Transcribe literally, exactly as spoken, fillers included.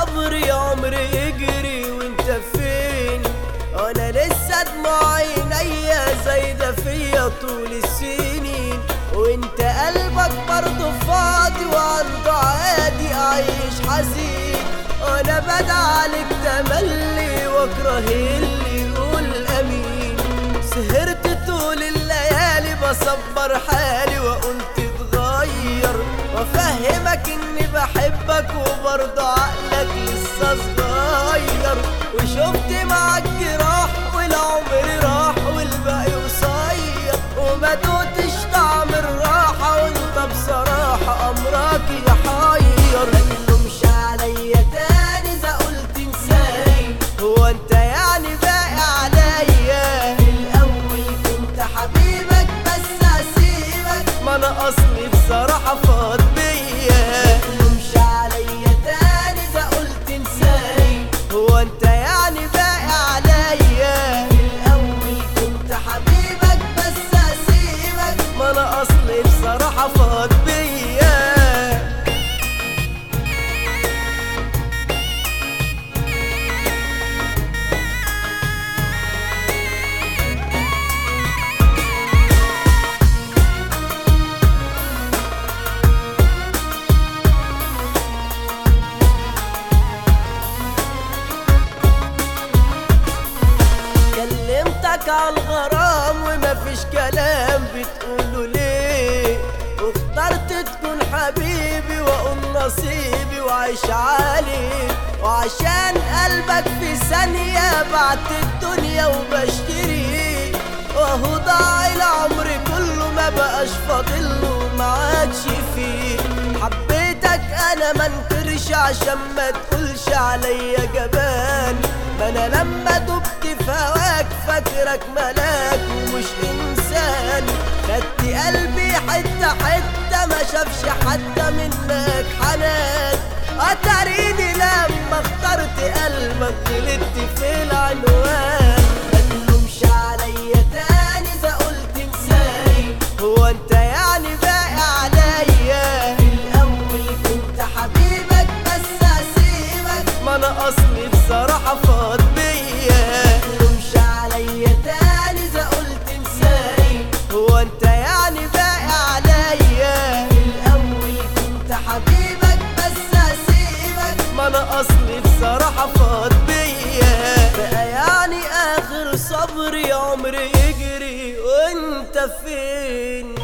صبري عمري يجري وانت فين؟ انا لسه دموع عينيا زايدة فيا طول السنين، وانت قلبك برضه فاضي وعنده عادي عايش حزين. انا بدعى لك تملي واكره اللي يقول امين. سهرت طول الليالي بصبر حالي واقول تتغير، وافهمك اني بحبك وبرضه عقلك لسه صغير. وشفت معاك جراح والعمر راح والباقي قصير، وما دوتش طعم الراحة وانت بصراحة امرك يحير. متلومش عليا تاني اذا قلت انساني، هو انت يعني باقي عليا؟ في الاول كنت حبيبك بس هسيبك، ما انا اصلي بصراحة فاض بيا. متلومش عليا تاني اذا قلت انساني، هو انت يعني باقي عليا؟ في الاول كنت حبيبك بس هسيبك، ما انا اصلي بصراحة فاض بيا. كلمتك عالغرام ومفيش كلام بتقوله ليه؟ واخترت تكون حبيبي واقول نصيبي وعيش عليه. وعشان قلبك في ثانية بعت الدنيا وبشتريه، وهو ضاع العمر كله ما بقاش فاضله ما عادش فيه. حبيتك انا منكرش عشان ما تقولش عليا جبان، ما انا لما دبت في هواك فاكرك ملاك ومش انسان. خدت قلبي حتة حتة ما شافش حتى منك حنان. اتريني لما اخترت قلبك غلطت في العنوان. متلومش عليا تاني اذا قلت انساني، هو انت يعني باقي عليا؟ في الاول كنت حبيبك بس هسيبك، ما انا اصلي بصراحة فاض بيا. متلومش عليا تاني اذا قلت انساني، هو انت يعني باقي عليا؟ في الاول كنت حبيبك بس هسيبك، ما انا اصلي بصراحة فاض بيا. بقى يعني اخر صبري عمري يجري وانت فين؟